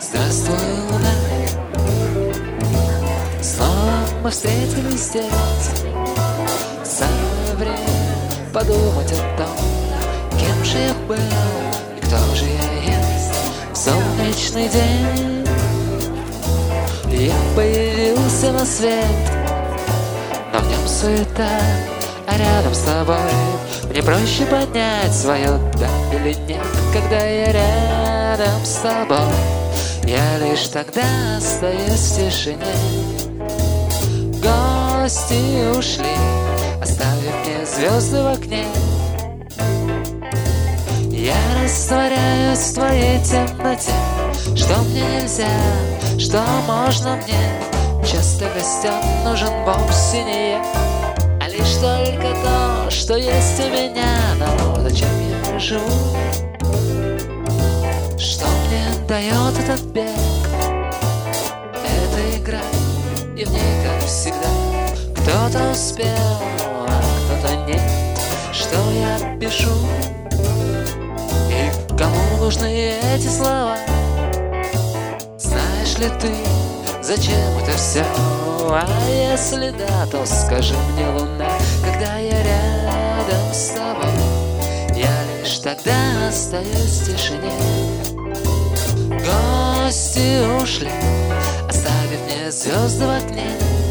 Здравствуй, луна, снова мы встретились здесь. Самое время подумать о том, кем же я был и кто же я есть. В солнечный день я появился на свет, но в нем суета, а рядом с тобой мне проще понять, свое да или нет. Когда я рядом с тобой, я лишь тогда остаюсь в тишине. Гости ушли, оставив мне звезды в окне. Я растворяюсь в твоей темноте. Что мне нельзя, что можно мне. Часто гостям нужен вовсе не я, а лишь только то, что есть у меня. Но зачем я живу? Что мне дает этот бег? Это игра, и в ней, как всегда, кто-то успел, а кто-то нет. Что я пишу? И кому нужны эти слова? Знаешь ли ты, зачем это все? А если да, то скажи мне, луна, когда я рядом с тобой, я лишь тогда остаюсь в тишине. Гости ушли, оставив мне звезды в окне.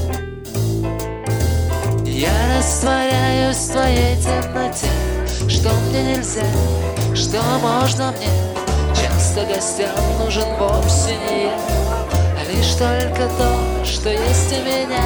Я растворяюсь в твоей темноте. Что мне нельзя, что можно мне. Часто гостям нужен вовсе не я, а лишь только то, что есть у меня.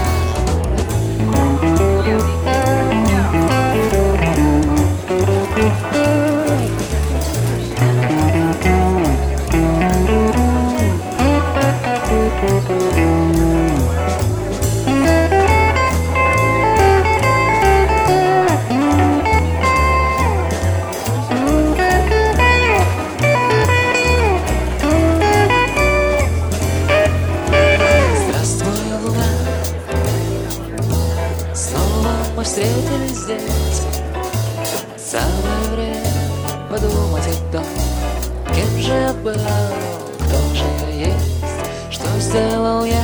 Мы встретились здесь. Самое время подумать о том, кем же я был, кто же я есть. Что сделал я,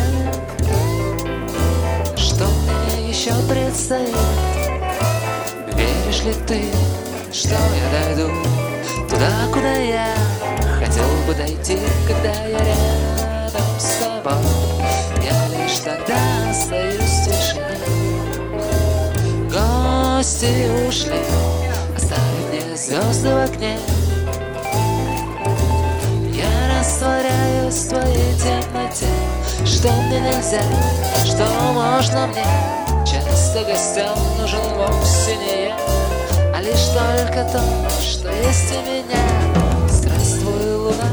что мне еще предстоит. Веришь ли ты, что я дойду туда, куда я хотел бы дойти? Когда я рядом с тобой, я лишь тогда остаюсь в тишине. Гости ушли, оставив мне звезды в окне. Я растворяюсь в твоей темноте. Что мне нельзя, что можно мне. Часто гостям нужен вовсе не я, а лишь только то, что есть у меня. Здравствуй, луна.